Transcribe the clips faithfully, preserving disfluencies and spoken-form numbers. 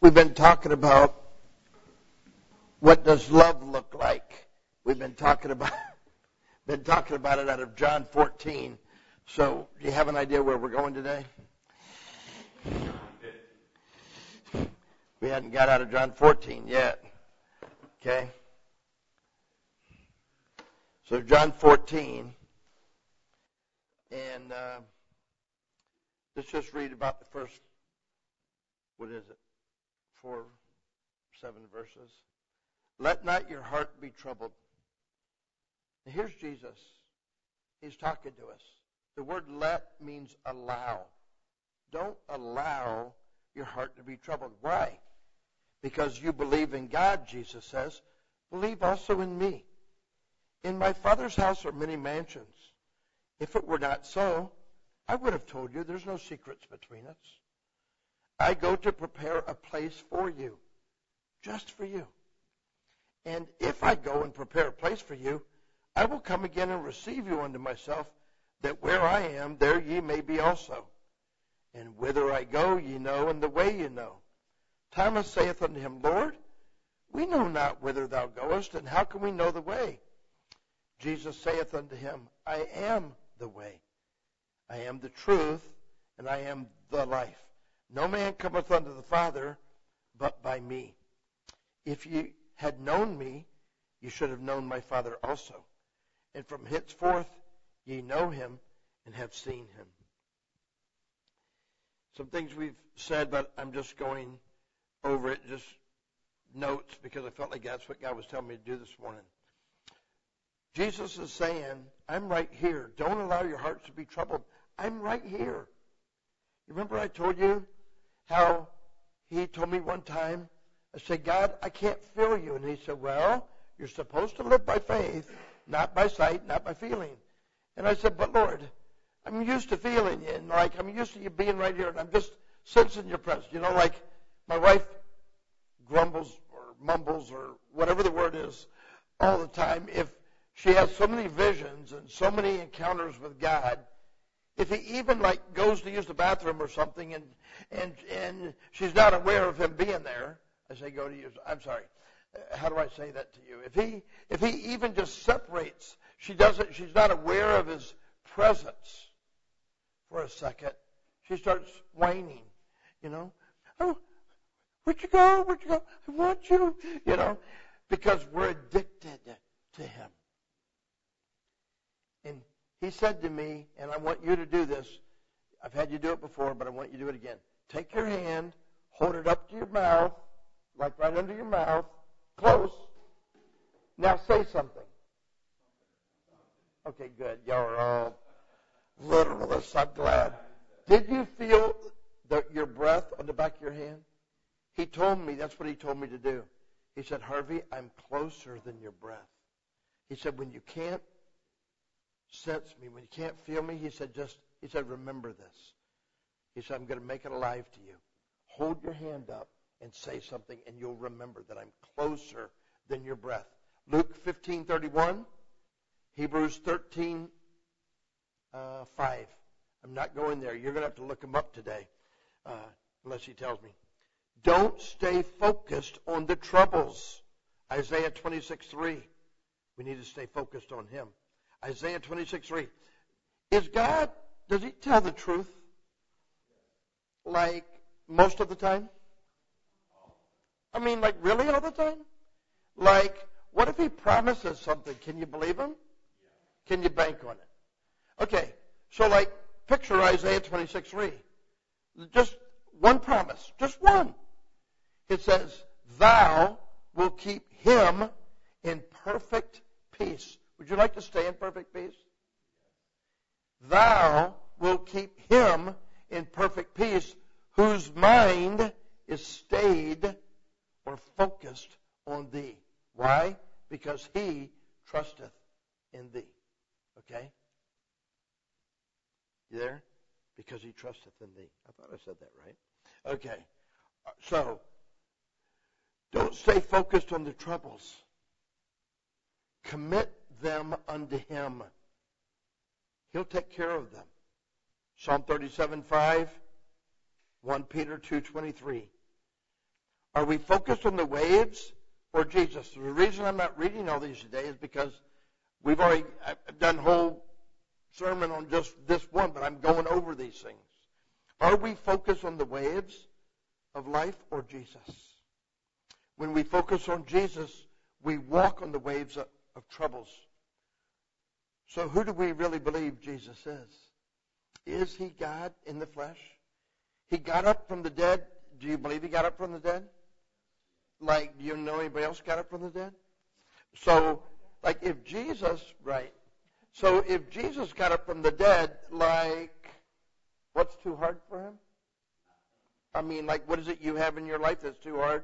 We've been talking about what does love look like. We've been talking about been talking about it out of John fourteen. So, do you have an idea where we're going today? We hadn't got out of John fourteen yet. Okay? So, John fourteen, and uh, let's just read about the first, what is it, four, seven verses. Let not your heart be troubled. Now, here's Jesus. He's talking to us. The word let means allow. Don't allow your heart to be troubled. Why? Because you believe in God, Jesus says. Believe also in me. In my Father's house are many mansions. If it were not so, I would have told you there's no secrets between us. I go to prepare a place for you, just for you. And if I go and prepare a place for you, I will come again and receive you unto myself, that where I am, there ye may be also. And whither I go, ye know, and the way ye know. Thomas saith unto him, Lord, we know not whither thou goest, and how can we know the way? Jesus saith unto him, I am the way. I am the truth, and I am the life. No man cometh unto the Father, but by me. If ye had known me, ye should have known my Father also. And from henceforth ye know him and have seen him. Some things we've said, but I'm just going over it, just notes, because I felt like that's what God was telling me to do this morning. Jesus is saying, I'm right here. Don't allow your hearts to be troubled. I'm right here. You remember I told you how he told me one time, I said, God, I can't feel you. And he said, well, you're supposed to live by faith, not by sight, not by feeling. And I said, but Lord, I'm used to feeling you, and like I'm used to you being right here, and I'm just sensing your presence. You know, like my wife grumbles or mumbles or whatever the word is all the time. If she has so many visions and so many encounters with God, if he even like goes to use the bathroom or something, and and and she's not aware of him being there, I say, go to use. I'm sorry. How do I say that to you? If he if he even just separates, she doesn't. She's not aware of his presence for a second. She starts whining. You know, oh, where'd you go? Where'd you go? I want you. You know, because we're addicted to him. And he said to me, and I want you to do this. I've had you do it before, but I want you to do it again. Take your hand, hold it up to your mouth, like right under your mouth, close. Now say something. Okay, good. Y'all are all literalists. I'm glad. Did you feel the, your breath on the back of your hand? He told me, that's what he told me to do. He said, Harvey, I'm closer than your breath. He said, when you can't sense me, when you can't feel me, he said, just, he said, remember this. He said, I'm going to make it alive to you. Hold your hand up and say something, and you'll remember that I'm closer than your breath. Luke fifteen thirty-one, Hebrews thirteen uh, five. I'm not going there. You're going to have to look them up today, uh, unless he tells me. Don't stay focused on the troubles. Isaiah twenty-six three. We need to stay focused on him. Isaiah twenty-six three. Is God, does he tell the truth? Like most of the time? I mean, like really all the time? Like, what if he promises something? Can you believe him? Can you bank on it? Okay, so like, picture Isaiah twenty-six three. Just one promise, just one. It says, thou will keep him in perfect peace. Would you like to stay in perfect peace? Thou will keep him in perfect peace, whose mind is stayed or focused on thee. Why? Because he trusteth in thee. Okay? You there? Because he trusteth in thee. I thought I said that right. Okay. So, don't stay focused on the troubles. Commit them unto him. He'll take care of them. Psalm thirty-seven five, First Peter two twenty-three. Are we focused on the waves or Jesus? The reason I'm not reading all these today is because we've already I've done a whole sermon on just this one, but I'm going over these things. Are we focused on the waves of life or Jesus? When we focus on Jesus, we walk on the waves of, of troubles. So who do we really believe Jesus is? Is he God in the flesh? He got up from the dead. Do you believe he got up from the dead? Like, do you know anybody else got up from the dead? So, like, if Jesus, right. So if Jesus got up from the dead, like, what's too hard for him? I mean, like, what is it you have in your life that's too hard?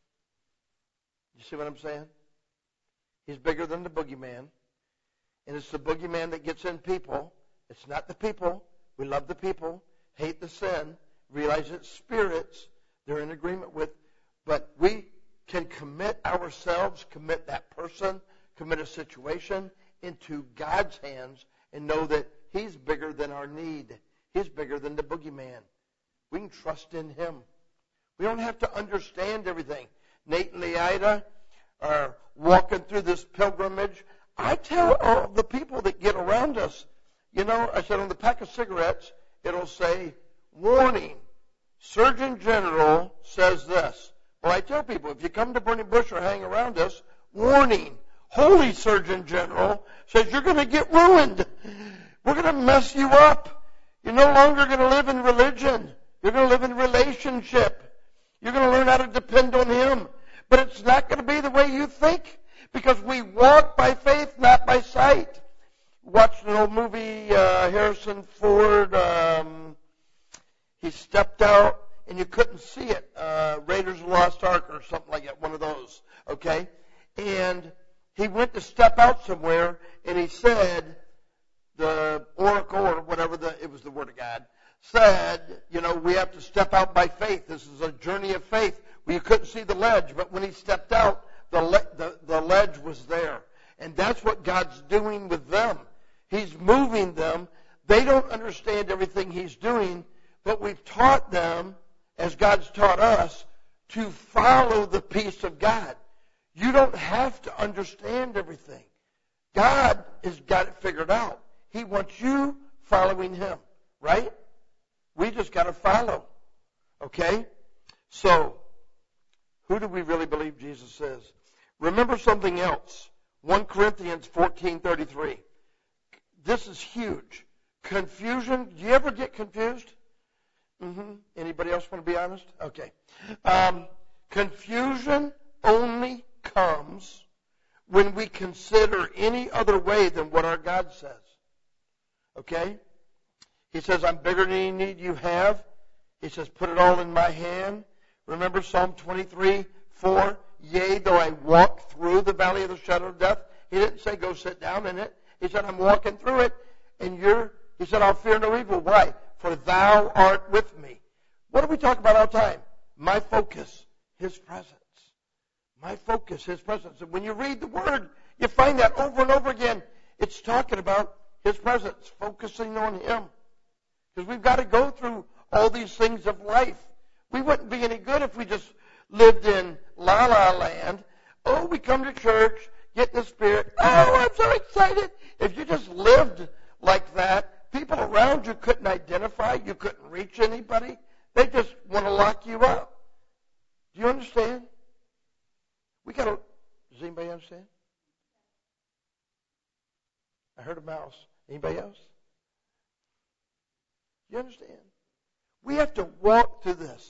You see what I'm saying? He's bigger than the boogeyman. And it's the boogeyman that gets in people. It's not the people. We love the people, hate the sin, realize it's spirits they're in agreement with. But we can commit ourselves, commit that person, commit a situation into God's hands and know that he's bigger than our need. He's bigger than the boogeyman. We can trust in him. We don't have to understand everything. Nate and Leida are walking through this pilgrimage. I tell all the people that get around us, you know, I said on the pack of cigarettes, it'll say, warning, Surgeon General says this. Well, I tell people, if you come to Burning Bush or hang around us, warning, Holy Surgeon General says you're going to get ruined. We're going to mess you up. You're no longer going to live in religion. You're going to live in relationship. You're going to learn how to depend on him. But it's not going to be the way you think, because we walk by faith, not by sight. Watched an old movie, uh, Harrison Ford, um, he stepped out and you couldn't see it. Uh, Raiders of the Lost Ark or something like that, one of those, okay? And he went to step out somewhere and he said, the oracle or whatever, the, it was the Word of God, said, you know, we have to step out by faith. This is a journey of faith. Well, you couldn't see the ledge, but when he stepped out, the, le- the, the ledge was there. And that's what God's doing with them. He's moving them. They don't understand everything he's doing, but we've taught them, as God's taught us, to follow the peace of God. You don't have to understand everything. God has got it figured out. He wants you following him, right? We just got to follow, okay? So, who do we really believe Jesus is? Remember something else. First Corinthians fourteen thirty-three. This is huge. Confusion. Do you ever get confused? Mm-hmm. Anybody else want to be honest? Okay. Um, confusion only comes when we consider any other way than what our God says. Okay? He says, I'm bigger than any need you have. He says, put it all in my hand. Remember Psalm twenty-three, four, yea, though I walk through the valley of the shadow of death. He didn't say go sit down in it. He said, I'm walking through it, and you're, he said, I'll fear no evil. Why? For thou art with me. What do we talk about all the time? My focus, his presence. My focus, his presence. And when you read the Word, you find that over and over again. It's talking about his presence, focusing on him. Because we've got to go through all these things of life. We wouldn't be any good if we just lived in la-la land. Oh, we come to church, get the Spirit. Oh, I'm so excited. If you just lived like that, people around you couldn't identify. You couldn't reach anybody. They just want to lock you up. Do you understand? We got to, does anybody understand? I heard a mouse. Anybody else? You understand? We have to walk through this.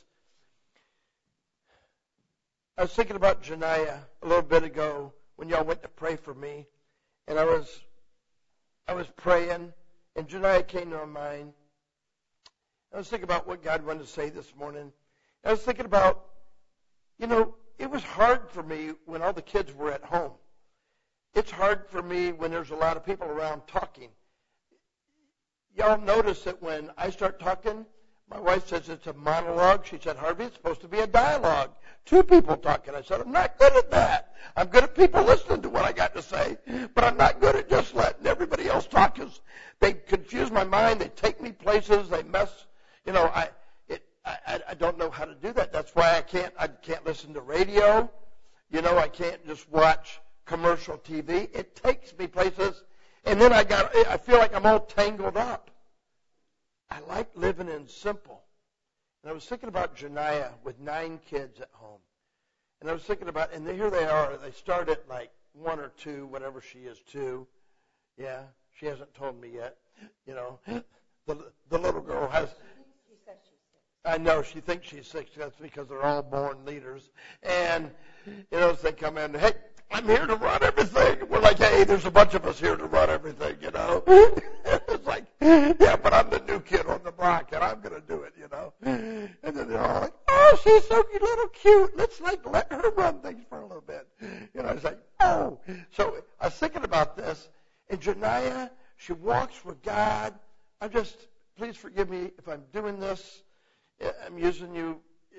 I was thinking about Janiah a little bit ago when y'all went to pray for me, and I was I was praying, and Janiah came to my mind. I was thinking about what God wanted to say this morning. I was thinking about, you know, it was hard for me when all the kids were at home. It's hard for me when there's a lot of people around talking. Y'all notice that when I start talking, my wife says it's a monologue. She said, Harvey, it's supposed to be a dialogue. Two people talking. I said, I'm not good at that. I'm good at people listening to what I got to say, but I'm not good at just letting everybody else talk. Cause they confuse my mind. They take me places. They mess. You know, I. It, I, I, I don't know how to do that. That's why I can't I can't listen to radio. You know, I can't just watch commercial T V. It takes me places, and then I got I feel like I'm all tangled up. I like living in simple. And I was thinking about Janiah with nine kids at home. And I was thinking about, and here they are. They start at like one or two, whatever she is, two. Yeah, she hasn't told me yet. You know, the the little girl has. She says she's six. I know she thinks she's six. That's because they're all born leaders. And you know, as they come in, hey, I'm here to run everything. We're like, hey, there's a bunch of us here to run everything. You know, it's like, yeah, but I'm the new kid on the block, and I'm going to do it. You know, and then they're all like, oh, she's so cute, little cute. Let's like let her run things for a little bit. You know, it's like, oh. So I was thinking about this, and Janiah, she walks with God. I just, please forgive me if I'm doing this. I'm using you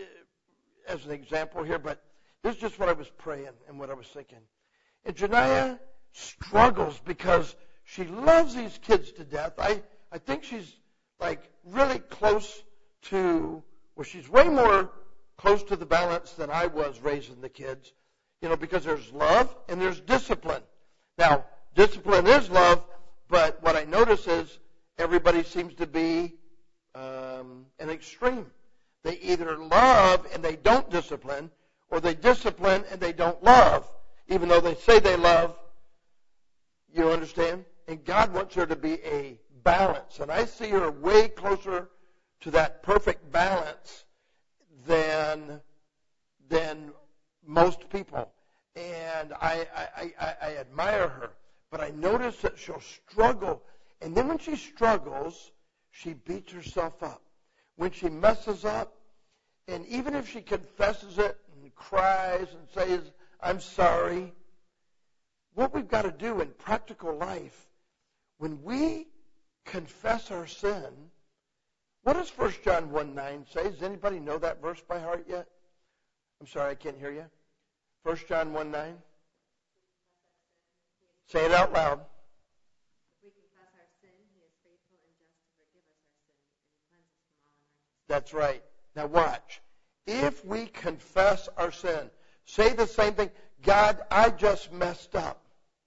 as an example here, but this is just what I was praying and what I was thinking. And Janiah struggles because she loves these kids to death. I, I think she's like really close to, well, she's way more close to the balance than I was raising the kids, you know, because there's love and there's discipline. Now, discipline is love, but what I notice is everybody seems to be um, an extreme. They either love and they don't discipline, or they discipline and they don't love, even though they say they love. You understand? And God wants her to be a balance. And I see her way closer to that perfect balance than, than most people. And I, I, I, I admire her. But I notice that she'll struggle. And then when she struggles, she beats herself up. When she messes up, and even if she confesses it and cries and says, I'm sorry, what we've got to do in practical life, when we confess our sin, what does First John one nine say? Does anybody know that verse by heart yet? I'm sorry, I can't hear you. First John one nine. Say it out loud. If we confess our sin, he is faithful and just to forgive us our sin and cleanse us from all unrighteousness. That's right. Now watch. If we confess our sin, say the same thing. God, I just messed up.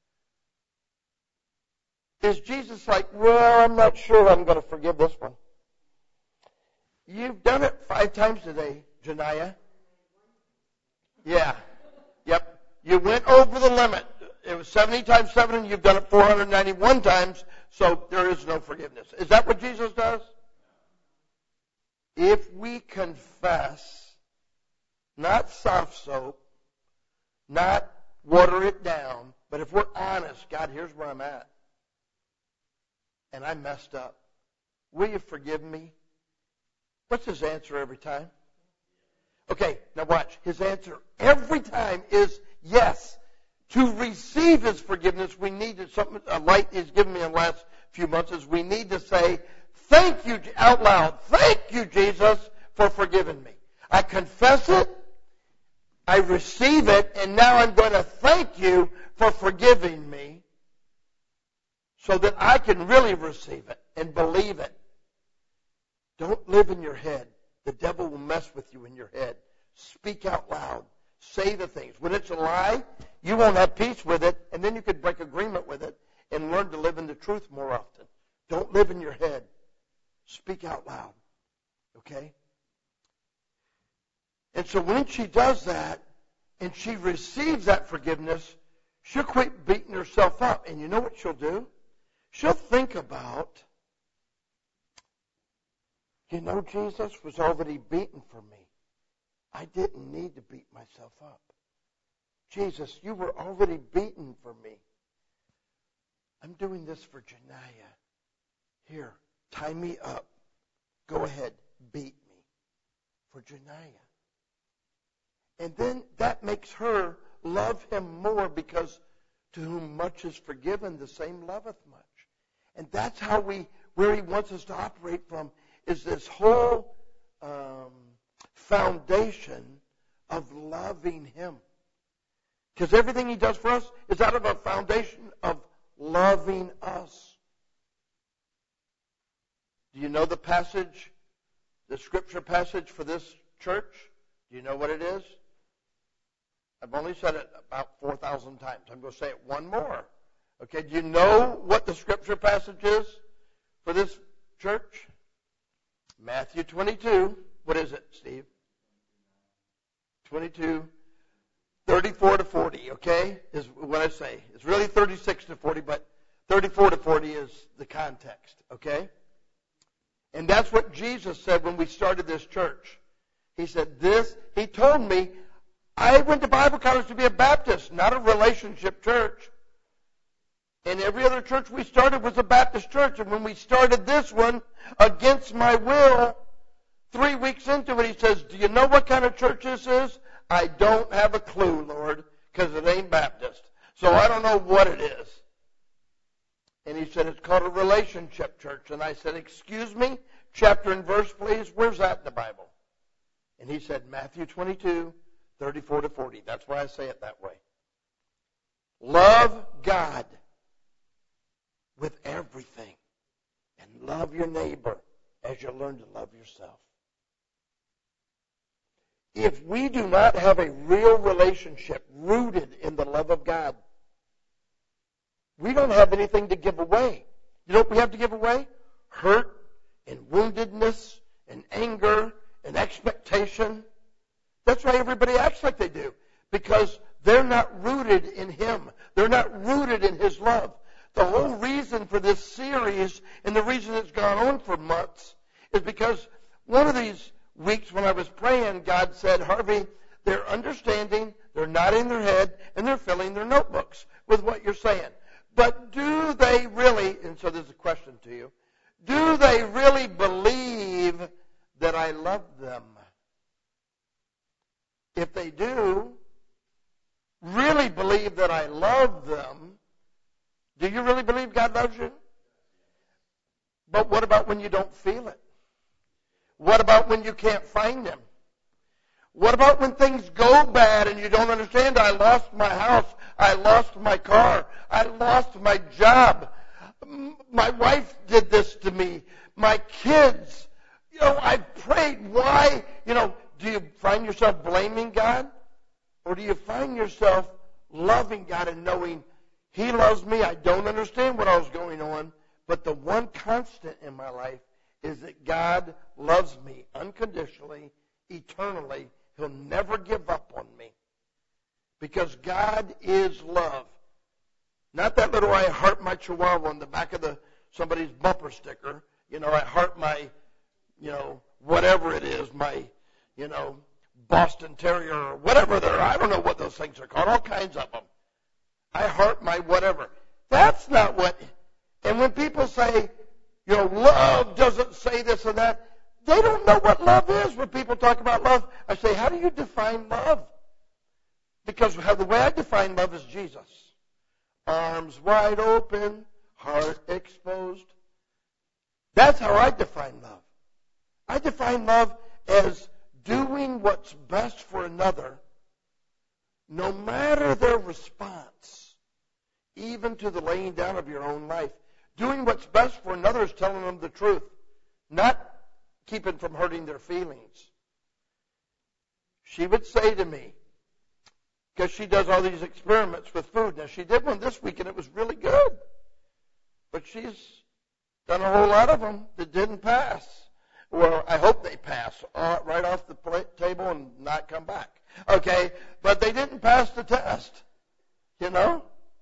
Is Jesus like, well, I'm not sure I'm going to forgive this one? You've done it five times today, Janiah. Yeah. Yep. You went over the limit. It was seventy times seven, and you've done it four hundred ninety-one times, so there is no forgiveness. Is that what Jesus does? If we confess, not soft soap, not water it down, but if we're honest, God, here's where I'm at, and I messed up, will you forgive me? What's his answer every time? Okay, now watch. His answer every time is yes. To receive his forgiveness, we need to, something, a light he's given me in the last few months is we need to say, thank you out loud. Thank you, Jesus, for forgiving me. I confess it, I receive it, and now I'm going to thank you for forgiving me so that I can really receive it and believe it. Don't live in your head. The devil will mess with you in your head. Speak out loud. Say the things. When it's a lie, you won't have peace with it, and then you could break agreement with it and learn to live in the truth more often. Don't live in your head. Speak out loud. Okay? And so when she does that, and she receives that forgiveness, she'll quit beating herself up. And you know what she'll do? She'll think about, you know, Jesus was already beaten for me. I didn't need to beat myself up. Jesus, you were already beaten for me. I'm doing this for Janiah. Here, tie me up. Go ahead, beat me for Janiah. And then that makes her love him more because to whom much is forgiven, the same loveth much. And that's how we, where he wants us to operate from, is this whole um, foundation of loving him. Because everything he does for us is out of a foundation of loving us. Do you know the passage The scripture passage for this church, do you know what it is? I've only said it about four thousand times. I'm going to say it one more. Okay, do you know what the scripture passage is for this church? Matthew twenty-two. What is it, Steve? twenty-two, thirty-four to forty, okay, is what I say. It's really thirty-six to forty, but thirty-four to forty is the context, okay? And that's what Jesus said when we started this church. He said this, he told me, I went to Bible college to be a Baptist, not a relationship church. And every other church we started was a Baptist church. And when we started this one, against my will, three weeks into it, he says, do you know what kind of church this is? I don't have a clue, Lord, because it ain't Baptist. So I don't know what it is. And he said, it's called a relationship church. And I said, excuse me, chapter and verse, please. Where's that in the Bible? And he said, Matthew twenty-two, thirty-four to forty. That's why I say it that way. Love God with everything. And love your neighbor as you learn to love yourself. If we do not have a real relationship rooted in the love of God, we don't have anything to give away. You know what we have to give away? Hurt and woundedness and anger and expectation. That's why everybody acts like they do. Because they're not rooted in Him. They're not rooted in His love. The whole reason for this series and the reason it's gone on for months is because one of these weeks when I was praying, God said, Harvey, they're understanding, they're nodding their head, and they're filling their notebooks with what you're saying. But do they really, and so there's a question to you, do they really believe that I love them? If they do, really believe that I love them, do you really believe God loves you? But what about when you don't feel it? What about when you can't find Him? What about when things go bad and you don't understand? I lost my house. I lost my car. I lost my job. My wife did this to me. My kids. You know, I prayed. Why? You know, do you find yourself blaming God? Or do you find yourself loving God and knowing He loves me? I don't understand what all's going on. But the one constant in my life is that God loves me unconditionally, eternally. He'll never give up on me. Because God is love. Not that little I heart my chihuahua on the back of the somebody's bumper sticker. You know, I heart my, you know, whatever it is, my, you know, Boston Terrier or whatever they're, I don't know what those things are called, all kinds of them. I heart my whatever. That's not what, and when people say, you know, love doesn't say this and that, they don't know what love is when people talk about love. I say, how do you define love? Because the way I define love is Jesus. Arms wide open, heart exposed. That's how I define love. I define love as doing what's best for another, no matter their response, even to the laying down of your own life. Doing what's best for another is telling them the truth, not keeping from hurting their feelings. She would say to me, because she does all these experiments with food. Now, she did one this week, and it was really good. But she's done a whole lot of them that didn't pass. Well, I hope they pass uh, right off the plate, table and not come back. Okay? But they didn't pass the test. You know?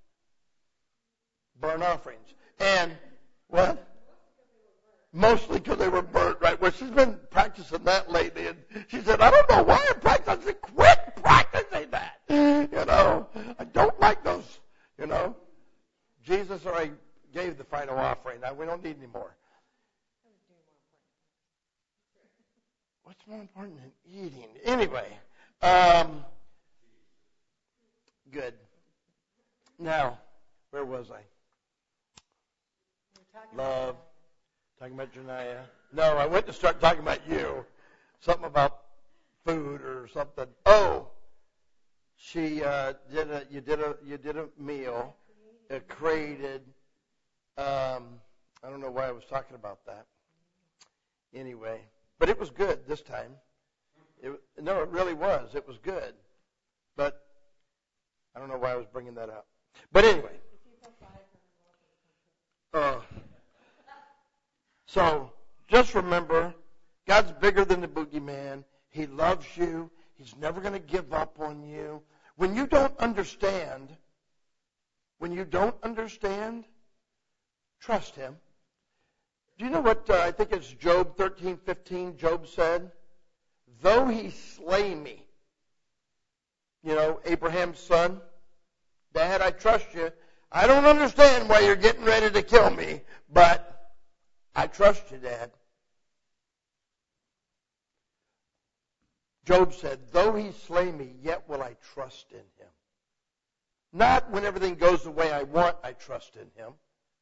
Burnt offerings. And what? Mostly because they were burnt, right? Well, she's been practicing that lately. And she said, I don't know why I'm practicing. I said, quit practicing that. You know? I don't like those, you know? Jesus already gave the final offering. Now, we don't need any more. What's more important than eating? Anyway, um, good. Now, where was I? Love. Talking about Janiyah. No, I went to start talking about you. Something about food or something. Oh, she uh, did a. You did a. You did a meal. It created. Um, I don't know why I was talking about that. Anyway, But it was good this time. It, no, it really was. It was good. But I don't know why I was bringing that up. But anyway. Uh, so just remember, God's bigger than the boogeyman. He loves you. He's never going to give up on you. When you don't understand, when you don't understand, trust Him. Do you know what uh, I think it's Job thirteen fifteen, Job said? Though He slay me, you know, Abraham's son, Dad, I trust you. I don't understand why you're getting ready to kill me, but I trust you, Dad. Job said, though He slay me, yet will I trust in Him. Not when everything goes the way I want, I trust in Him.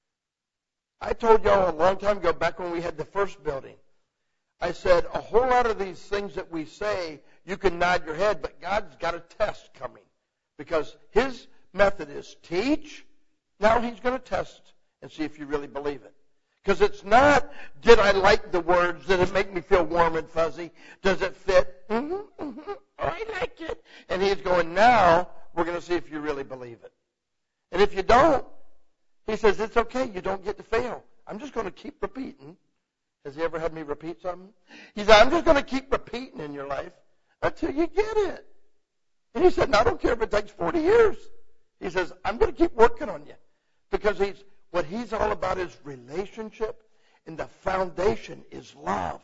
I told y'all a long time ago, back when we had the first building, I said, a whole lot of these things that we say, you can nod your head, but God's got a test coming. Because His method is teach. Now He's going to test and see if you really believe it. Because it's not, did I like the words? Did it make me feel warm and fuzzy? Does it fit? Mm-hmm, mm-hmm, I like it. And He's going, now we're going to see if you really believe it. And if you don't, He says, it's okay. You don't get to fail. I'm just going to keep repeating. Has He ever had me repeat something? He said, I'm just going to keep repeating in your life until you get it. And He said, no, I don't care if it takes forty years. He says, I'm going to keep working on you. Because he's what He's all about is relationship, and the foundation is love.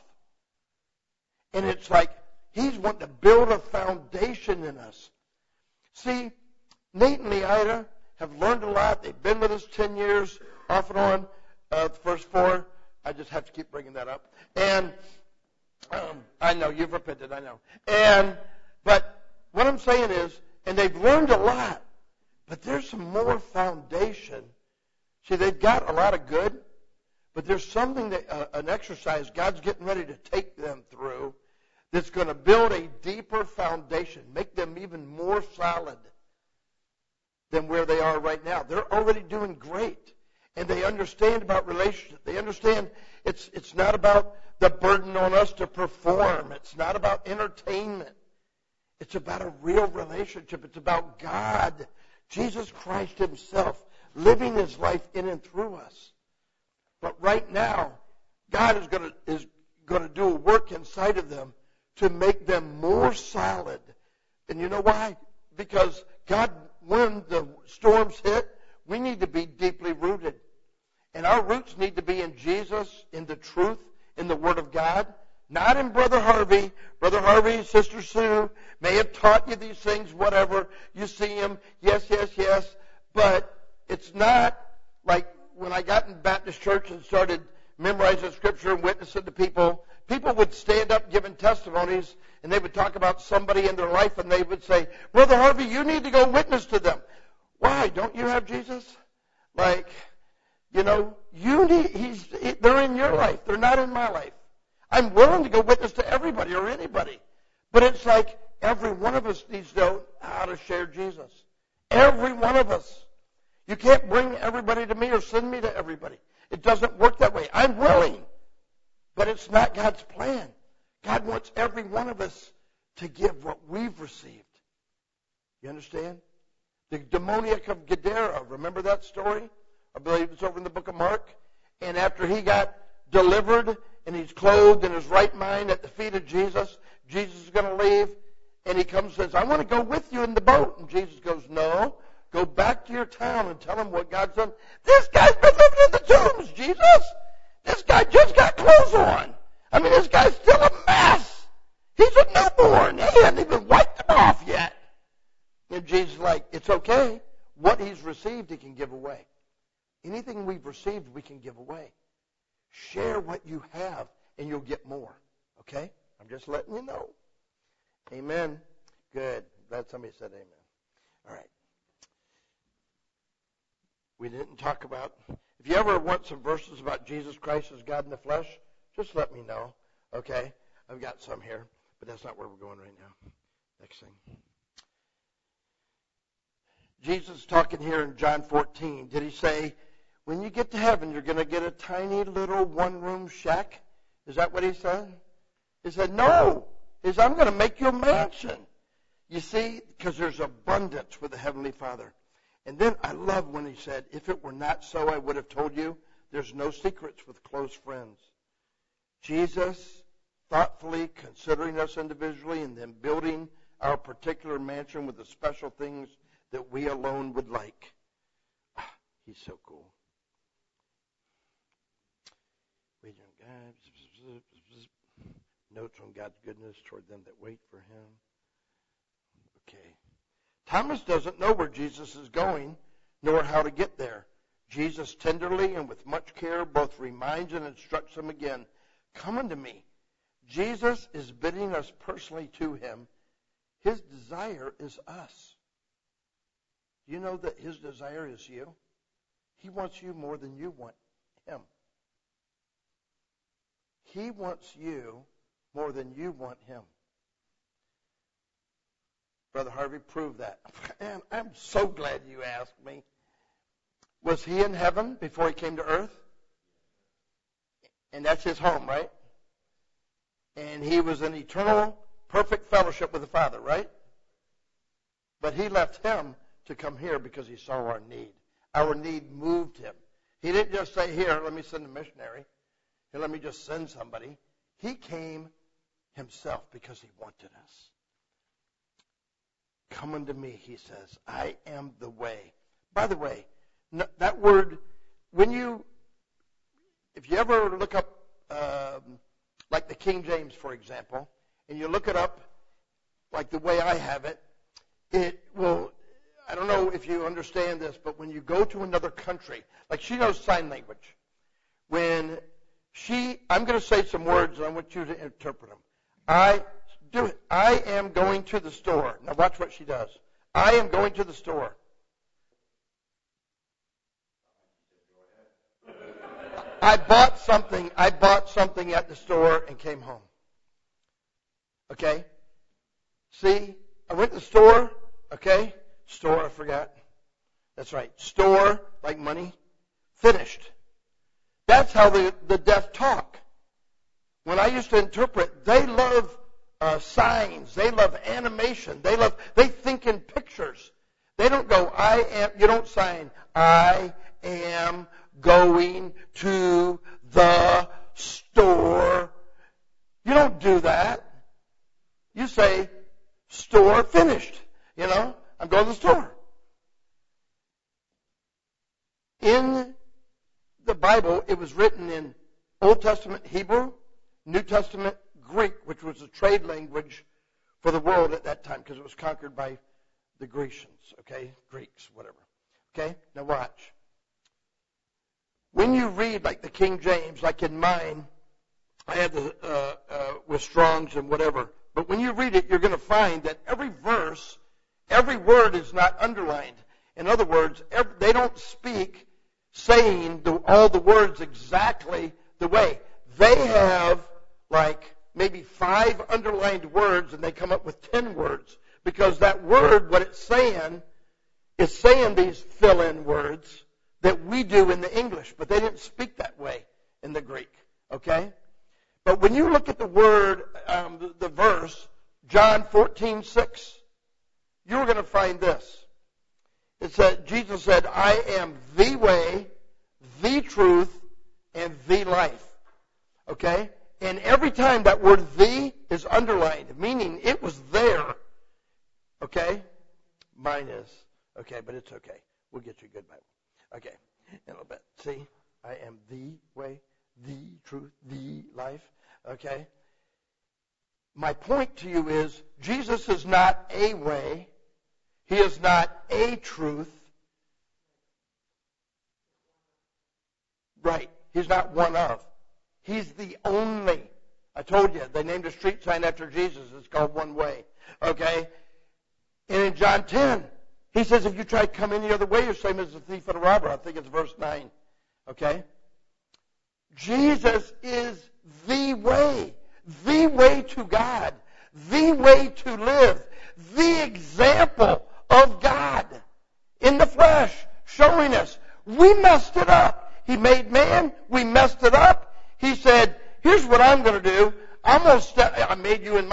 And it's like He's wanting to build a foundation in us. See, Nate and Leida have learned a lot. They've been with us ten years, off and on, uh, the first four. I just have to keep bringing that up. And um, I know, you've repented, I know. And But what I'm saying is, and they've learned a lot, but there's some more foundation. See, they've got a lot of good, but there's something, that uh, an exercise God's getting ready to take them through that's going to build a deeper foundation, make them even more solid than where they are right now. They're already doing great, and they understand about relationship. They understand it's it's not about the burden on us to perform. It's not about entertainment. It's about a real relationship. It's about God, Jesus Christ Himself, living His life in and through us. But right now, God is going to is going to do a work inside of them to make them more solid. And you know why? Because God, when the storms hit, we need to be deeply rooted. And our roots need to be in Jesus, in the truth, in the Word of God, not in Brother Harvey. Brother Harvey, Sister Sue may have taught you these things, whatever. You see him, yes, yes, yes. But it's not like when I got in Baptist church and started memorizing Scripture and witnessing to people, people would stand up giving testimonies, and they would talk about somebody in their life, and they would say, Brother Harvey, you need to go witness to them. Why? Don't you have Jesus? Like, you know, you need, he's, they're in your life. They're not in my life. I'm willing to go witness to everybody or anybody. But it's like every one of us needs to know how to share Jesus. Every one of us. You can't bring everybody to me or send me to everybody. It doesn't work that way. I'm willing. But it's not God's plan. God wants every one of us to give what we've received. You understand? The demoniac of Gadara, remember that story? I believe it's over in the book of Mark. And after he got delivered and he's clothed in his right mind at the feet of Jesus, Jesus is going to leave. And he comes and says, I want to go with you in the boat. And Jesus goes, no, go back to your town and tell them what God's done. This guy's been living in the tombs, Jesus. This guy just got clothes on. I mean, this guy's still a mess. He's a newborn. He hasn't even wiped them off yet. And Jesus is like, it's okay. What he's received, he can give away. Anything we've received, we can give away. Share what you have, and you'll get more. Okay? I'm just letting you know. Amen. Good. Glad somebody said amen. All right. We didn't talk about, if you ever want some verses about Jesus Christ as God in the flesh, just let me know. Okay? I've got some here, but that's not where we're going right now. Next thing. Jesus is talking here in John fourteen. Did he say, when you get to heaven, you're going to get a tiny little one-room shack? Is that what he said? He said, no. He said, I'm going to make you a mansion. You see, because there's abundance with the Heavenly Father. And then I love when he said, if it were not so, I would have told you. There's no secrets with close friends. Jesus, thoughtfully considering us individually and then building our particular mansion with the special things that we alone would like. Ah, he's so cool. Notes on God's goodness toward them that wait for him. Okay. Thomas doesn't know where Jesus is going, nor how to get there. Jesus tenderly and with much care both reminds and instructs him again. Come unto me. Jesus is bidding us personally to him. His desire is us. You know that his desire is you? He wants you more than you want him. He wants you more than you want him. Brother Harvey proved that. And I'm so glad you asked me. Was he in heaven before he came to earth? And that's his home, right? And he was in eternal, perfect fellowship with the Father, right? But he left him to come here because he saw our need. Our need moved him. He didn't just say, here, let me send a missionary. Here, let me just send somebody. He came himself because he wanted us. Come unto me, he says. I am the way. By the way, no, that word, when you, if you ever look up, um, like the King James, for example, and you look it up like the way I have it, it will, I don't know if you understand this, but when you go to another country, like she knows sign language. When she, I'm going to say some words and I want you to interpret them. I, do it. I am going to the store. Now watch what she does. I am going to the store. I bought something. I bought something at the store and came home. Okay? See? I went to the store. Okay? Store, I forgot. That's right. Store, like money. Finished. That's how the, the deaf talk. When I used to interpret, they love uh, signs. They love animation. They love, they think in pictures. They don't go, I am, you don't sign, I am going to the store. You don't do that. You say, store finished. You know, I'm going to the store. In the Bible, it was written in Old Testament Hebrew, New Testament Greek, which was a trade language for the world at that time because it was conquered by the Grecians, okay? Greeks, whatever. Okay? Now watch. When you read like the King James, like in mine, I had the, uh, uh, with Strong's and whatever, but when you read it, you're going to find that every verse, every word is not underlined. In other words, every, they don't speak saying the, all the words exactly the way. They have like maybe five underlined words and they come up with ten words because that word, what it's saying, is saying these fill-in words that we do in the English, but they didn't speak that way in the Greek, okay? But when you look at the word, um, the, the verse, John fourteen six, you're going to find this. It said, Jesus said, I am the way, the truth, and the life. Okay? And every time that word the is underlined, meaning it was there. Okay? Mine is. Okay, but it's okay. We'll get you a good Bible. Okay, in a little bit. See? I am the way, the truth, the life. Okay? My point to you is, Jesus is not a way. He is not a truth. Right. He's not one of. He's the only. I told you, they named a street sign after Jesus. It's called One Way. Okay? And in John ten, he says, if you try to come any other way, you're the same as the thief and a robber. I think it's verse nine. Okay? Jesus is the way. The way to God. The way to live. The example of God in the flesh, showing us we messed it up. He made man, we messed it up. He said, here's what I'm going to do. I'm going to step,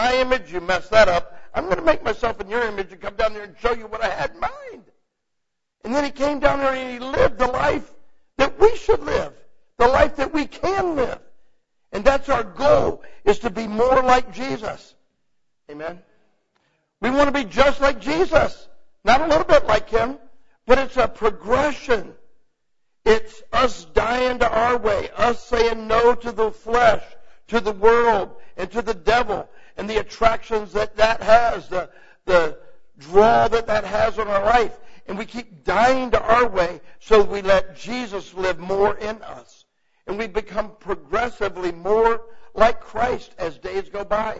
my image, you messed that up. I'm going to make myself in your image and come down there and show you what I had in mind. And then he came down there and he lived the life that we should live, the life that we can live. And that's our goal, is to be more like Jesus. Amen? We want to be just like Jesus. Not a little bit like him, but it's a progression. It's us dying to our way, us saying no to the flesh, to the world, and to the devil, and the attractions that that has, the, the draw that that has on our life. And we keep dying to our way so we let Jesus live more in us. And we become progressively more like Christ as days go by.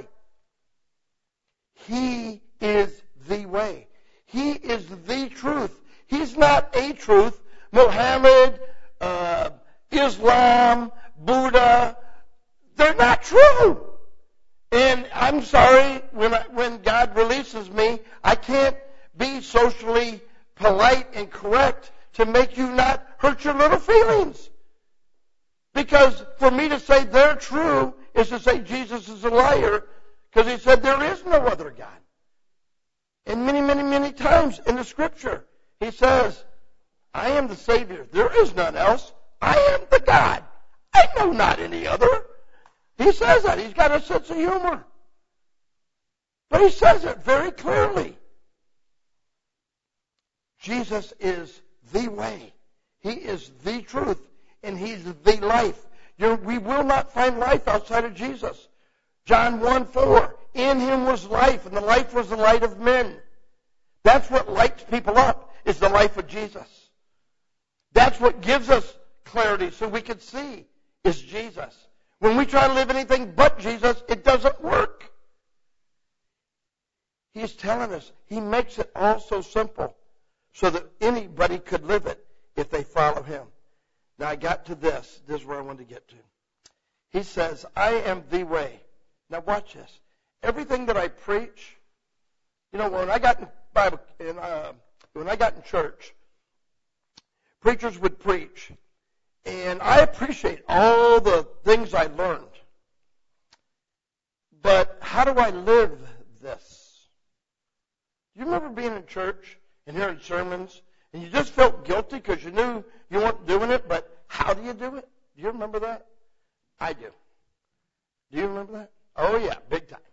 He is the way. He is the truth. He's not a truth. Muhammad, uh, Islam, Buddha, they're not true. And I'm sorry, when I, when God releases me, I can't be socially polite and correct to make you not hurt your little feelings. Because for me to say they're true is to say Jesus is a liar, because he said there is no other God. And many, many, many times in the Scripture, he says, I am the Savior. There is none else. I am the God. I know not any other. He says that. He's got a sense of humor. But he says it very clearly. Jesus is the way. He is the truth. And he's the life. You're, we will not find life outside of Jesus. John one four. In him was life, and the life was the light of men. That's what lights people up, is the life of Jesus. That's what gives us clarity so we can see, is Jesus. When we try to live anything but Jesus, it doesn't work. He's telling us, he makes it all so simple so that anybody could live it if they follow him. Now I got to this. This is where I wanted to get to. He says, I am the way. Now watch this. Everything that I preach, you know, when I got in Bible, in, uh, when I got in church, preachers would preach, and I appreciate all the things I learned. But how do I live this? You remember being in church and hearing sermons, and you just felt guilty because you knew you weren't doing it, but how do you do it? Do you remember that? I do. Do you remember that? Oh, yeah, big time.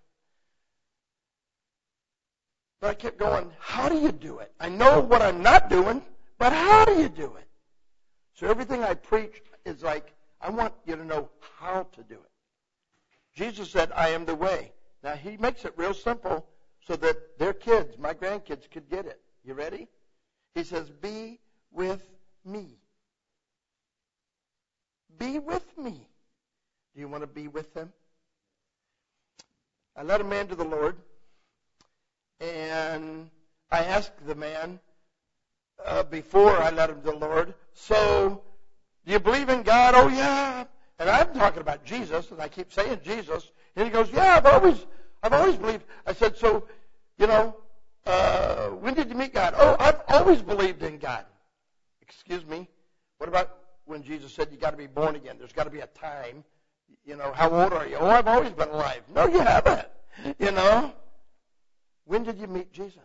But I kept going, how do you do it? I know what I'm not doing, but how do you do it? So everything I preach is like, I want you to know how to do it. Jesus said, I am the way. Now, he makes it real simple so that their kids, my grandkids, could get it. You ready? He says, be with me. Be with me. Do you want to be with him? I led a man to the Lord, and I asked the man uh, before I led him to the Lord, so do you believe in God? Oh, yeah. And I'm talking about Jesus, and I keep saying Jesus. And he goes, yeah, I've always, I've always believed. I said, so, you know, uh, when did you meet God? Oh, I've always believed in God. Excuse me. What about when Jesus said you got to be born again? There's got to be a time. You know, how old are you? Oh, I've always been alive. No, you haven't. You know. When did you meet Jesus?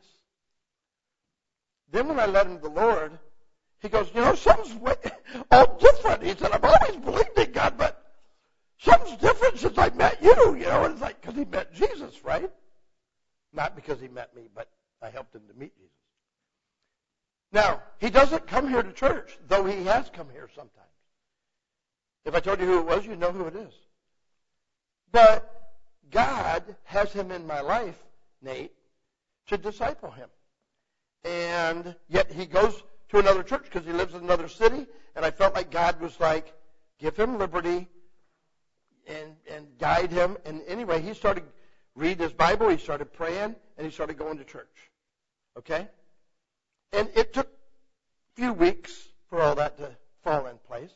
Then when I led him to the Lord, he goes, you know, something's way, all different. He said, I've always believed in God, but something's different since I met you. You know, and it's like, because he met Jesus, right? Not because he met me, but I helped him to meet Jesus. Now, he doesn't come here to church, though he has come here sometimes. If I told you who it was, you'd know who it is. But God has him in my life, Nate, to disciple him. And yet he goes to another church because he lives in another city, and I felt like God was like, give him liberty and, and guide him. And anyway, he started reading his Bible, he started praying, and he started going to church. Okay? And it took a few weeks for all that to fall in place.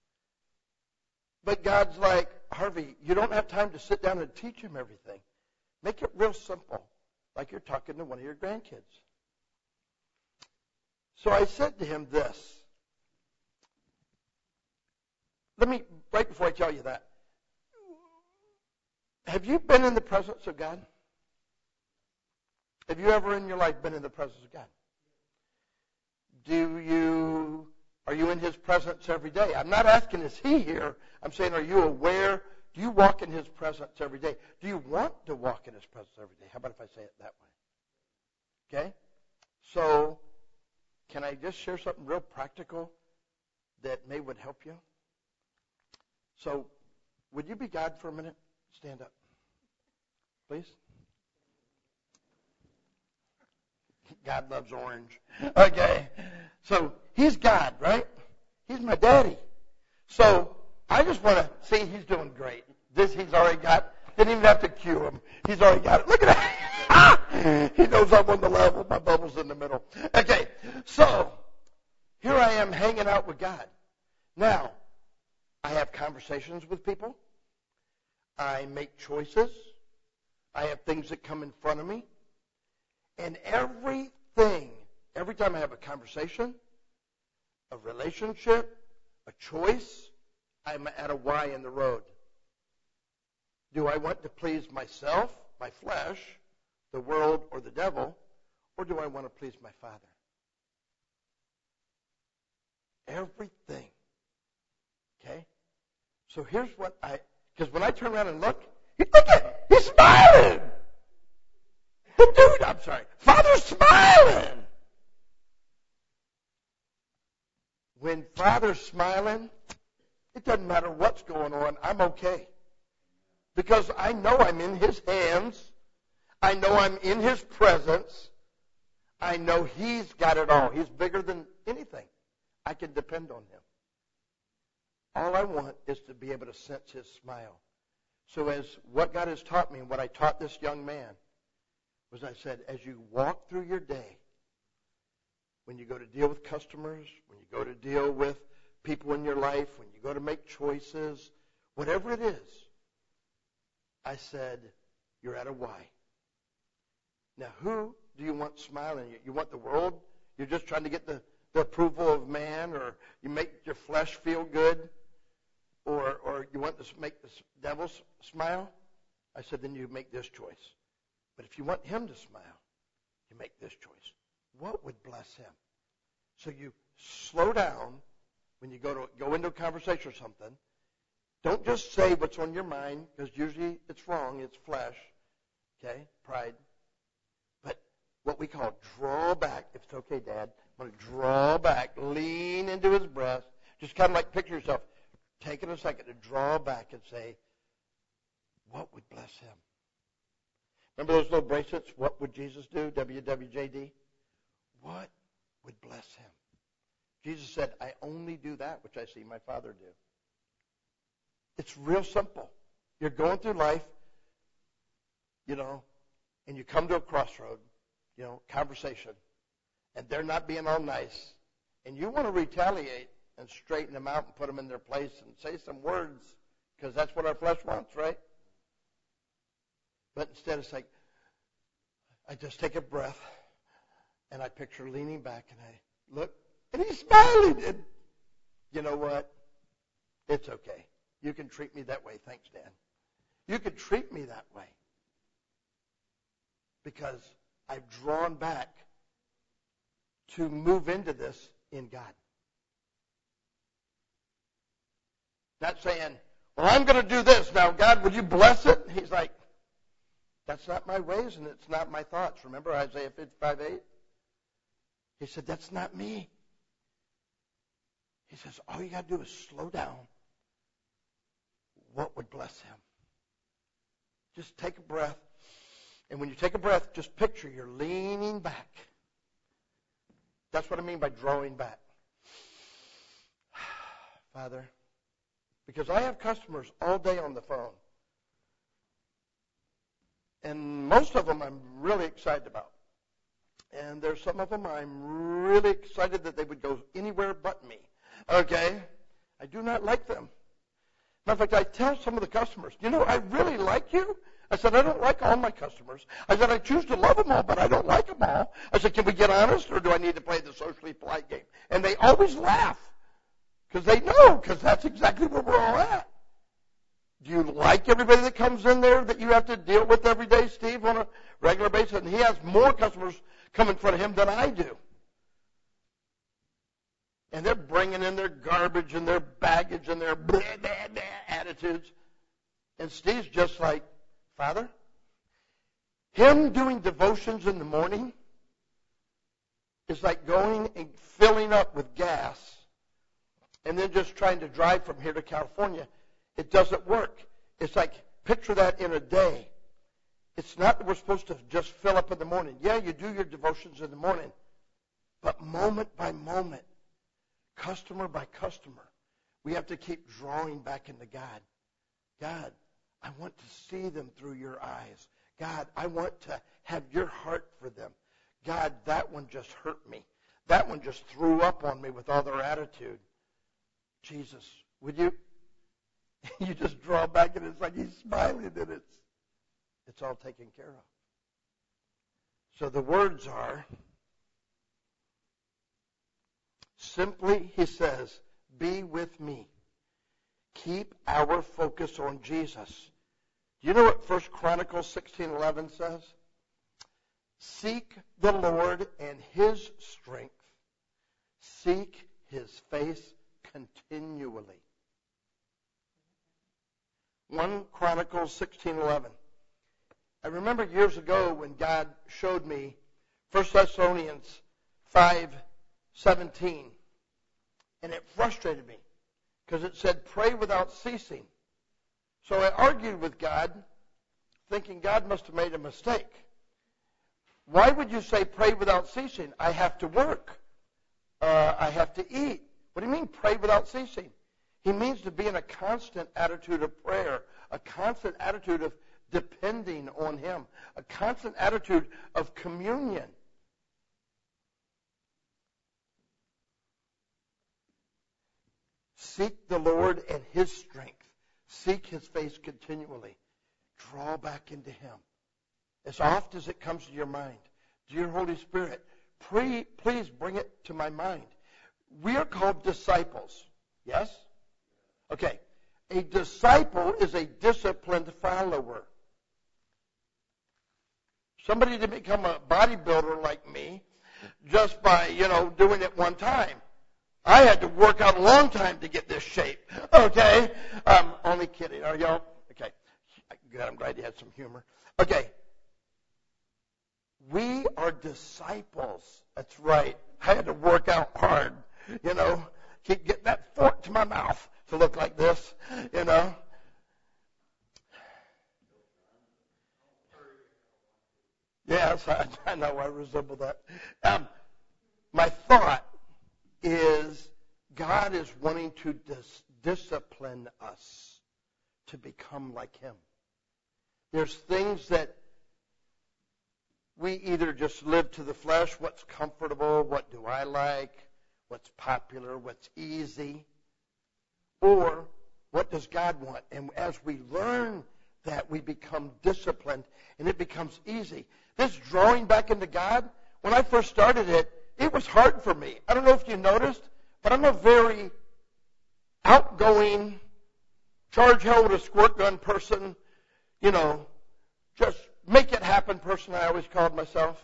But God's like, Harvey, you don't have time to sit down and teach him everything. Make it real simple, like you're talking to one of your grandkids. So I said to him this. Let me, right before I tell you that, have you been in the presence of God? Have you ever in your life been in the presence of God? Do you, are you in His presence every day? I'm not asking, is He here? I'm saying, are you aware? Do you walk in His presence every day? Do you want to walk in His presence every day? How about if I say it that way? Okay? So, can I just share something real practical that may would help you? So, would you be God for a minute? Stand up. Please. God loves orange. Okay. So, He's God, right? He's my daddy. So, I just want to see He's doing great. This He's already got. Didn't even have to cue Him. He's already got it. Look at that. He knows I'm on the level. My bubble's in the middle. Okay. So, here I am hanging out with God. Now, I have conversations with people. I make choices. I have things that come in front of me. And everything, every time I have a conversation, a relationship, a choice, I'm at a Y in the road. Do I want to please myself, my flesh, the world, or the devil, or do I want to please my Father? Everything. Okay? So here's what I, because when I turn around and look, look at, he's smiling. Dude, I'm sorry. Father's smiling. When Father's smiling, it doesn't matter what's going on. I'm okay. Because I know I'm in His hands. I know I'm in His presence. I know He's got it all. He's bigger than anything. I can depend on Him. All I want is to be able to sense His smile. So as what God has taught me and what I taught this young man was I said, as you walk through your day, when you go to deal with customers, when you go to deal with people in your life, when you go to make choices, whatever it is, I said, you're at a Y. Now, who do you want smiling at you? You want the world? You're just trying to get the, the approval of man, or you make your flesh feel good, or or you want to make the devil smile? I said, then you make this choice. But if you want him to smile, you make this choice. What would bless him? So you slow down when you go to go into a conversation or something. Don't just say what's on your mind, because usually it's wrong. It's flesh, okay, pride. But what we call draw back. If it's okay, Dad, I'm going to draw back, lean into his breast. Just kind of like picture yourself taking a second to draw back and say, what would bless him? Remember those little bracelets? What would Jesus do? W W J D. What would bless him? Jesus said, I only do that which I see my Father do. It's real simple. You're going through life, you know, and you come to a crossroad, you know, conversation, and they're not being all nice, and you want to retaliate and straighten them out and put them in their place and say some words, because that's what our flesh wants, right? But instead it's like, I just take a breath, and I picture leaning back, and I look, and he's smiling, and you know what? It's okay. You can treat me that way. Thanks, Dan. You can treat me that way because I've drawn back to move into this in God. Not saying, well, I'm going to do this. Now, God, would you bless it? He's like, that's not my ways and it's not my thoughts. Remember Isaiah fifty-five eight? He said, that's not me. He says, all you got to do is slow down. What would bless him? Just take a breath. And when you take a breath, just picture you're leaning back. That's what I mean by drawing back. Father, because I have customers all day on the phone. And most of them I'm really excited about. And there's some of them I'm really excited that they would go anywhere but me. Okay? I do not like them. Matter of fact, I tell some of the customers, you know, I really like you. I said, I don't like all my customers. I said, I choose to love them all, but I don't like them all. I said, can we get honest, or do I need to play the socially polite game? And they always laugh, because they know, because that's exactly where we're all at. Do you like everybody that comes in there that you have to deal with every day, Steve, on a regular basis? And he has more customers come in front of him than I do. And they're bringing in their garbage and their baggage and their blah, blah, blah attitudes. And Steve's just like, Father, him doing devotions in the morning is like going and filling up with gas and then just trying to drive from here to California. It doesn't work. It's like, picture that in a day. It's not that we're supposed to just fill up in the morning. Yeah, you do your devotions in the morning. But moment by moment, customer by customer, we have to keep drawing back into God. God, I want to see them through your eyes. God, I want to have your heart for them. God, that one just hurt me. That one just threw up on me with all their attitude. Jesus, would you? You just draw back and it's like he's smiling and it's, it's all taken care of. So the words are, simply, he says, be with me. Keep our focus on Jesus. Do you know what First Chronicles sixteen eleven says? Seek the Lord and his strength. Seek his face continually. First Chronicles sixteen eleven. I remember years ago when God showed me First Thessalonians five seventeen. And it frustrated me because it said, pray without ceasing. So I argued with God, thinking God must have made a mistake. Why would you say pray without ceasing? I have to work. Uh, I have to eat. What do you mean pray without ceasing? He means to be in a constant attitude of prayer, a constant attitude of depending on him, a constant attitude of communion. Seek the Lord and his strength. Seek his face continually. Draw back into him. As oft as it comes to your mind, dear Holy Spirit, pre, please bring it to my mind. We are called disciples. Yes? Okay. A disciple is a disciplined follower. Somebody to become a bodybuilder like me just by, you know, doing it one time. I had to work out a long time to get this shape. Okay? Um, only kidding. Are y'all? Okay. Good. I'm glad you had some humor. Okay. We are disciples. That's right. I had to work out hard. You know, keep getting that fork to my mouth to look like this. You know. Yes, I, I know. I resemble that. Um, my thought is God is wanting to dis- discipline us to become like him. There's things that we either just live to the flesh, what's comfortable, what do I like, what's popular, what's easy, or what does God want? And as we learn that, we become disciplined and it becomes easy. This drawing back into God, when I first started it, it was hard for me. I don't know if you noticed, but I'm a very outgoing, charge hell with a squirt gun person, you know, just make it happen person, I always called myself.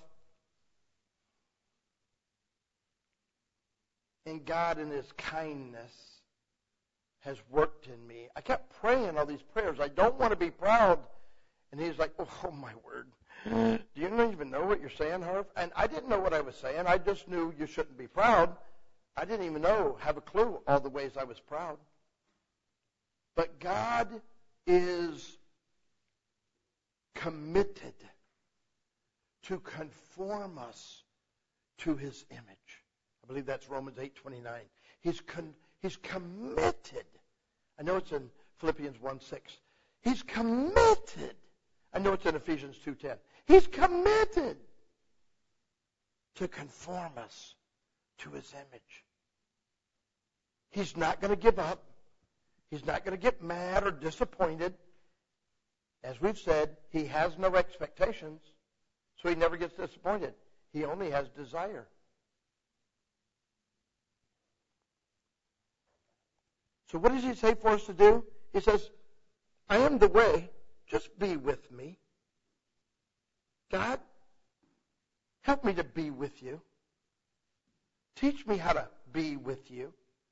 And God in his kindness has worked in me. I kept praying all these prayers. I don't want to be proud. And he's like, oh, my word. Do you even know what you're saying, Harv? And I didn't know what I was saying. I just knew you shouldn't be proud. I didn't even know, have a clue, all the ways I was proud. But God is committed to conform us to his image. I believe that's Romans eight twenty-nine. He's con- he's committed. I know it's in Philippians one six. He's committed. I know it's in Ephesians two ten. He's committed to conform us to his image. He's not going to give up. He's not going to get mad or disappointed. As we've said, he has no expectations, so he never gets disappointed. He only has desire. So what does he say for us to do? He says, I am the way. Just be with me. God, help me to be with you. Teach me how to be with you.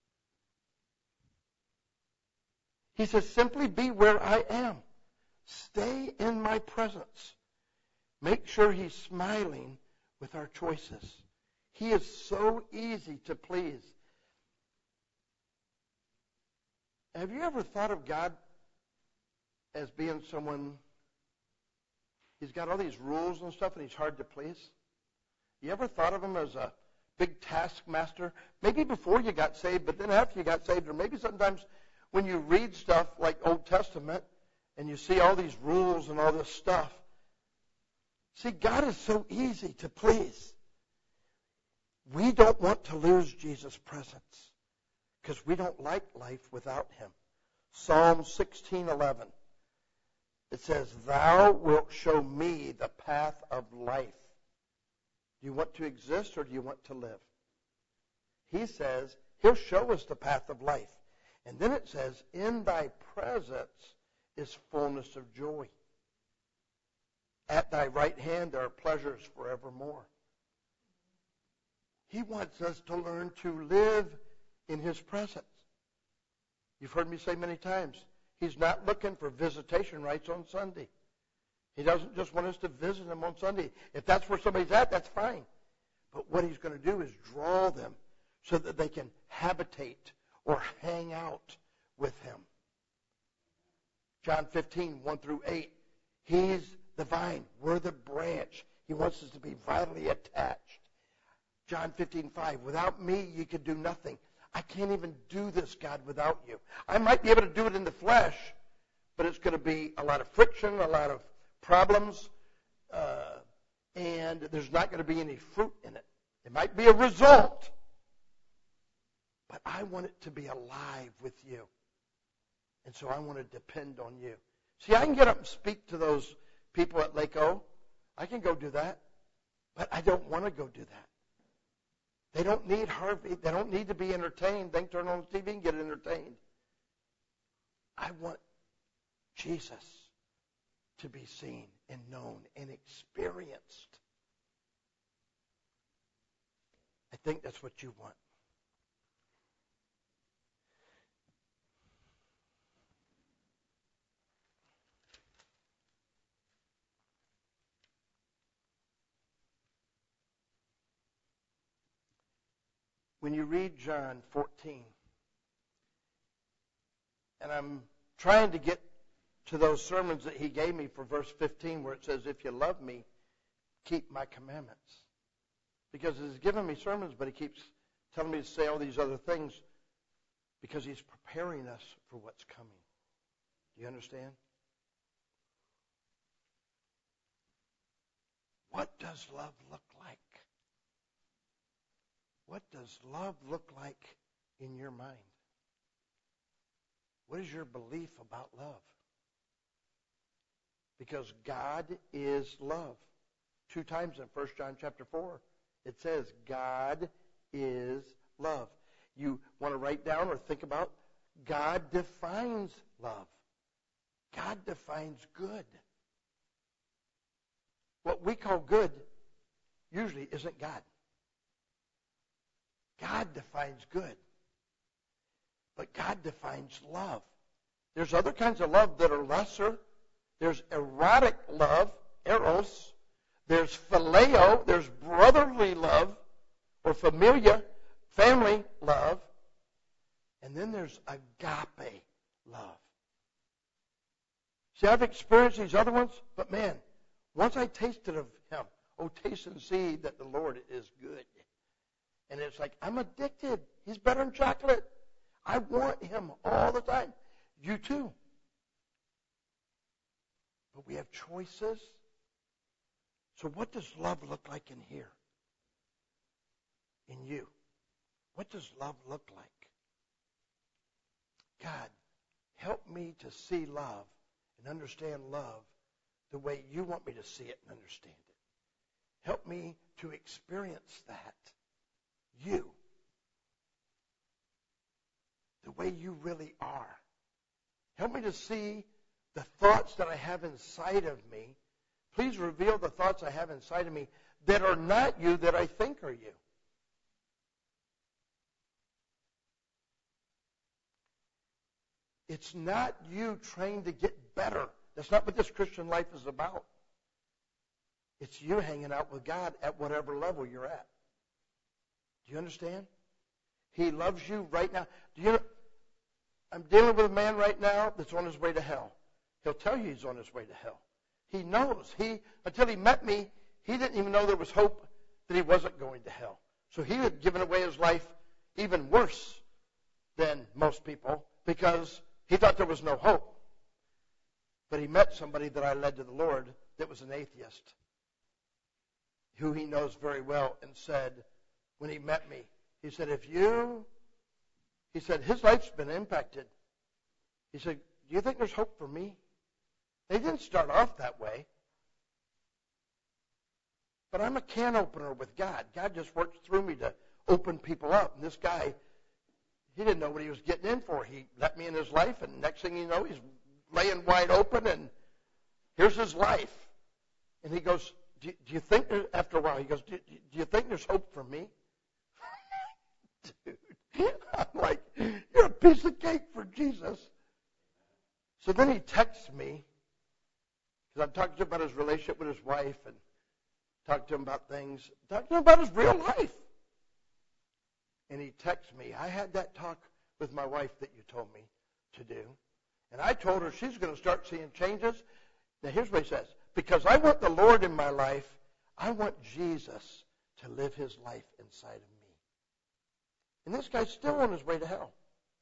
He says, simply be where I am. Stay in my presence. Make sure he's smiling with our choices. He is so easy to please. Have you ever thought of God as being someone, he's got all these rules and stuff and he's hard to please? You ever thought of him as a big taskmaster? Maybe before you got saved, but then after you got saved, or maybe sometimes when you read stuff like Old Testament and you see all these rules and all this stuff. See, God is so easy to please. We don't want to lose Jesus' presence because we don't like life without him. Psalm sixteen eleven. It says, thou wilt show me the path of life. Do you want to exist or do you want to live? He says, he'll show us the path of life. And then it says, in thy presence is fullness of joy. At thy right hand there are pleasures forevermore. He wants us to learn to live in his presence. You've heard me say many times, he's not looking for visitation rights on Sunday. He doesn't just want us to visit him on Sunday. If that's where somebody's at, that's fine. But what he's going to do is draw them so that they can habitate or hang out with him. John fifteen, one through eight. He's the vine. We're the branch. He wants us to be vitally attached. John fifteen, five. Without me, you could do nothing. I can't even do this, God, without you. I might be able to do it in the flesh, but it's going to be a lot of friction, a lot of problems, uh, and there's not going to be any fruit in it. It might be a result, but I want it to be alive with you. And so I want to depend on you. See, I can get up and speak to those people at Lake O. I can go do that, but I don't want to go do that. They don't need Harvey. They don't need to be entertained. They can turn on the T V and get entertained. I want Jesus to be seen and known and experienced. I think that's what you want. When you read John fourteen, and I'm trying to get to those sermons that he gave me for verse fifteen where it says, if you love me, keep my commandments. Because he's given me sermons, but he keeps telling me to say all these other things because he's preparing us for what's coming. Do you understand? What does love look like? What does love look like in your mind? What is your belief about love? Because God is love. Two times in First John chapter four, it says God is love. You want to write down or think about, God defines love. God defines good. What we call good usually isn't God. God defines good. But God defines love. There's other kinds of love that are lesser. There's erotic love, eros. There's phileo. There's brotherly love or familia, family love. And then there's agape love. See, I've experienced these other ones, but man, once I tasted of him, oh, taste and see that the Lord is good. And it's like, I'm addicted. He's better than chocolate. I want him all the time. You too. But we have choices. So what does love look like in here? In you? What does love look like? God, help me to see love and understand love the way you want me to see it and understand it. Help me to experience that. You. The way you really are. Help me to see the thoughts that I have inside of me, please reveal the thoughts I have inside of me that are not you, that I think are you. It's not you trying to get better. That's not what this Christian life is about. It's you hanging out with God at whatever level you're at. Do you understand? He loves you right now. Do you know, I'm dealing with a man right now that's on his way to hell. He'll tell you he's on his way to hell. He knows. He until he met me, he didn't even know there was hope that he wasn't going to hell. So he had given away his life even worse than most people because he thought there was no hope. But he met somebody that I led to the Lord that was an atheist, who he knows very well, and said, when he met me, he said, if you, he said, his life's been impacted. He said, do you think there's hope for me? They didn't start off that way. But I'm a can opener with God. God just works through me to open people up. And this guy, he didn't know what he was getting in for. He let me in his life, and next thing you know, he's laying wide open, and here's his life. And he goes, do you, do you think, there, after a while, he goes, do, do you think there's hope for me? Dude, I'm like, you're a piece of cake for Jesus. So then he texts me, because I'm talking to him about his relationship with his wife, and talking to him about things, talking to him about his real life. And he texts me, I had that talk with my wife that you told me to do. And I told her she's going to start seeing changes. Now here's what he says. Because I want the Lord in my life, I want Jesus to live his life inside of me. And this guy's still on his way to hell.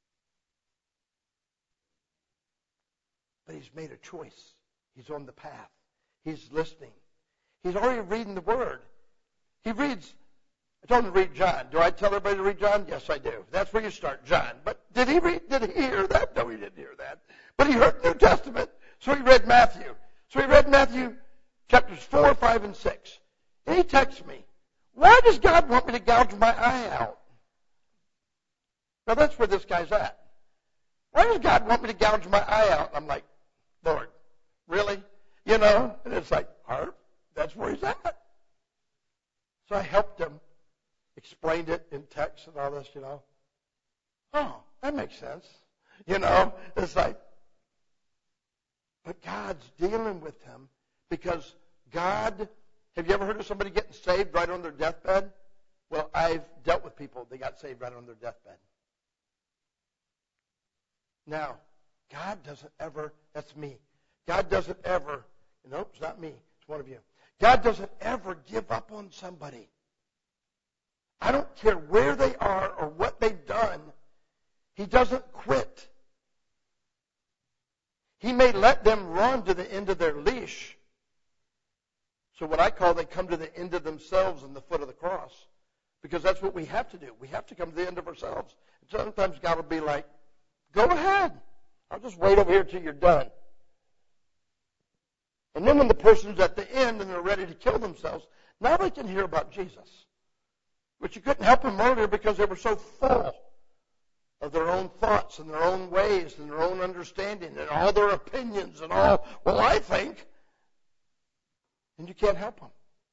But he's made a choice. He's on the path. He's listening. He's already reading the Word. He reads, I told him to read John. Do I tell everybody to read John? Yes, I do. That's where you start, John. But did he read, did he hear that? No, he didn't hear that. But he heard the New Testament, so he read Matthew. So he read Matthew chapters four, five, and six. And he texts me, why does God want me to gouge my eye out? Now that's where this guy's at. Why does God want me to gouge my eye out? I'm like, Lord, really? You know? And it's like, Harp, that's where he's at. So I helped him, explained it in text and all this, you know. Oh, that makes sense. You know, it's like, but God's dealing with him because God, have you ever heard of somebody getting saved right on their deathbed? Well, I've dealt with people that got saved right on their deathbed. Now, God doesn't ever, that's me. God doesn't ever, nope, it's not me, it's one of you. God doesn't ever give up on somebody. I don't care where they are or what they've done. He doesn't quit. He may let them run to the end of their leash. So what I call they come to the end of themselves in the foot of the cross. Because that's what we have to do. We have to come to the end of ourselves. And sometimes God will be like, go ahead. I'll just wait over here till you're done. And then when the person's at the end and they're ready to kill themselves, now they can hear about Jesus. But you couldn't help them earlier because they were so full of their own thoughts and their own ways and their own understanding and all their opinions and all, well, I think. And you can't help them.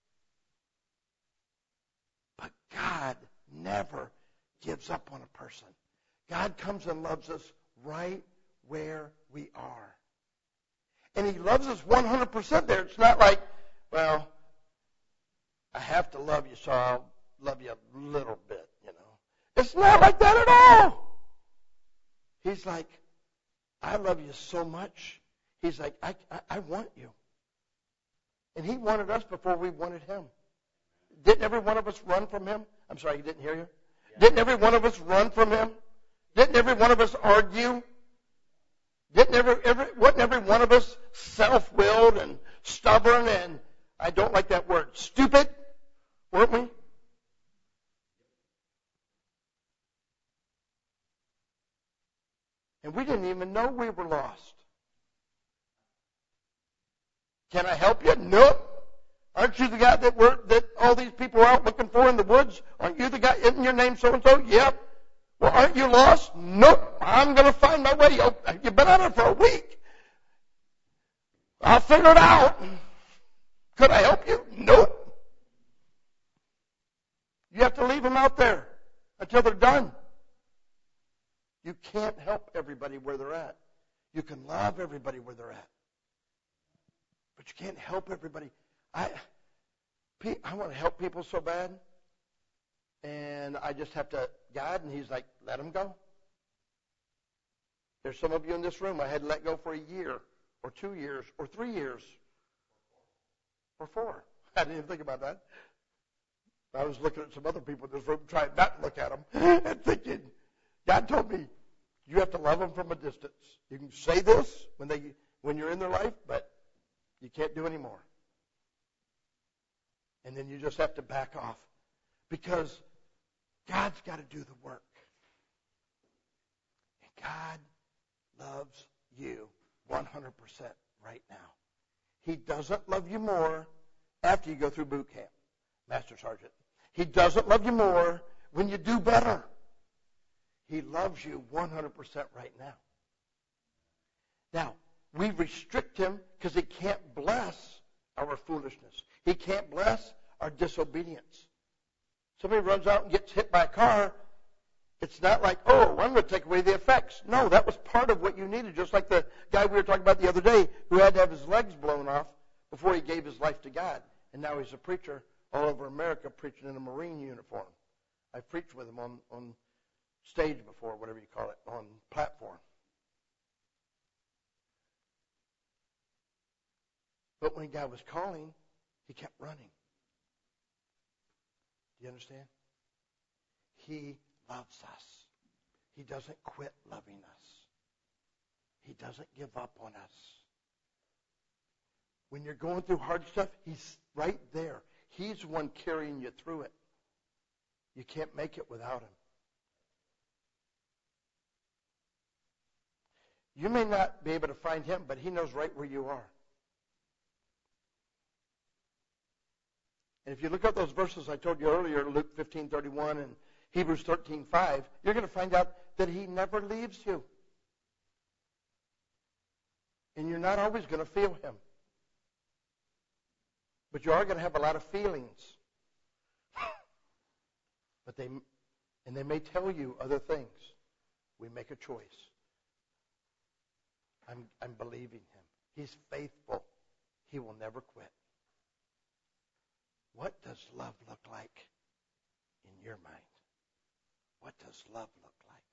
But God never gives up on a person. God comes and loves us right where we are. And he loves us one hundred percent there. It's not like, well, I have to love you, so I'll love you a little bit, you know. It's not like that at all. He's like, I love you so much. He's like, I, I, I want you. And he wanted us before we wanted him. Didn't every one of us run from him? I'm sorry, you didn't hear you? Yeah. Didn't every one of us run from him? Didn't every one of us argue? Didn't every, every, wasn't every one of us self-willed and stubborn and, I don't like that word, stupid? Weren't we? And we didn't even know we were lost. Can I help you? Nope. Aren't you the guy that we're, that all these people are out looking for in the woods? Aren't you the guy? Isn't your name so-and-so? Yep. Well, aren't you lost? Nope. I'm going to find my way. You've been out there for a week. I'll figure it out. Could I help you? Nope. You have to leave them out there until they're done. You can't help everybody where they're at. You can love everybody where they're at. But you can't help everybody. I, I want to help people so bad. And I just have to, God, and he's like, let them go. There's some of you in this room I had to let go for a year or two years or three years or four. I didn't even think about that. I was looking at some other people in this room trying not to look at them and thinking, God told me, you have to love them from a distance. You can say this when they when you're in their life, but you can't do any more. And then you just have to back off because God's got to do the work. And God loves you one hundred percent right now. He doesn't love you more after you go through boot camp, Master Sergeant. He doesn't love you more when you do better. He loves you one hundred percent right now. Now, we restrict him because he can't bless our foolishness. He can't bless our disobedience. Somebody runs out and gets hit by a car, it's not like, oh, I'm going to take away the effects. No, that was part of what you needed, just like the guy we were talking about the other day who had to have his legs blown off before he gave his life to God. And now he's a preacher all over America preaching in a Marine uniform. I've preached with him on, on stage before, whatever you call it, on platform. But when God was calling, he kept running. Do you understand? He loves us. He doesn't quit loving us. He doesn't give up on us. When you're going through hard stuff, he's right there. He's the one carrying you through it. You can't make it without him. You may not be able to find him, but he knows right where you are. And if you look at those verses I told you earlier, Luke fifteen thirty-one and Hebrews thirteen five, you're going to find out that he never leaves you. And you're not always going to feel him. But you are going to have a lot of feelings. But they, and they may tell you other things. We make a choice. I'm, I'm believing him. He's faithful. He will never quit. What does love look like in your mind? What does love look like?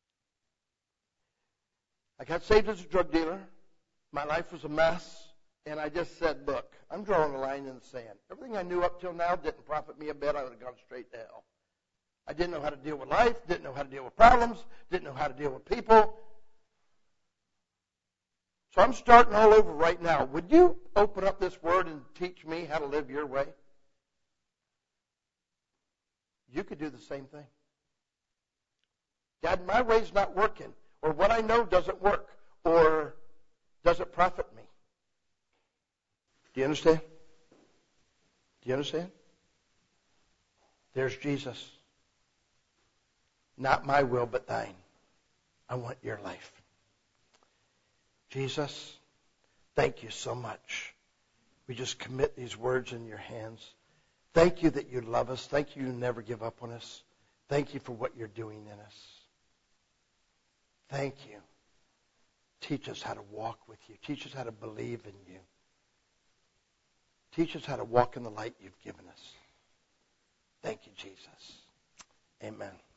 I got saved as a drug dealer. My life was a mess. And I just said, look, I'm drawing a line in the sand. Everything I knew up till now didn't profit me a bit. I would have gone straight to hell. I didn't know how to deal with life, didn't know how to deal with problems, didn't know how to deal with people. So I'm starting all over right now. Would you open up this word and teach me how to live your way? You could do the same thing. God, my way's not working, or what I know doesn't work, or doesn't profit me. Do you understand? Do you understand? There's Jesus. Not my will, but thine. I want your life. Jesus, thank you so much. We just commit these words in your hands. Thank you that you love us. Thank you you never give up on us. Thank you for what you're doing in us. Thank you. Teach us how to walk with you. Teach us how to believe in you. Teach us how to walk in the light you've given us. Thank you, Jesus. Amen.